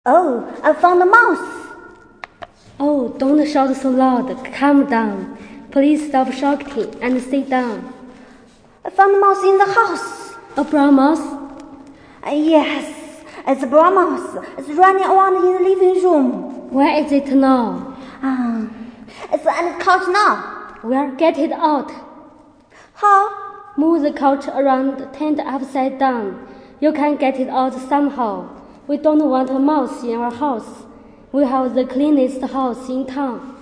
Oh, I found a mouse. Oh, don't shout so loud. Calm down. Please stop shouting and sit down. I found a mouse in the house. A brown mouse? Yes, it's a brown mouse. It's running around in the living room. Where is it now? It's on the couch now. Well, get it out. How? Move the couch around, turn it upside down. You can get it out somehow. We don't want a mouse in our house. We have the cleanest house in town.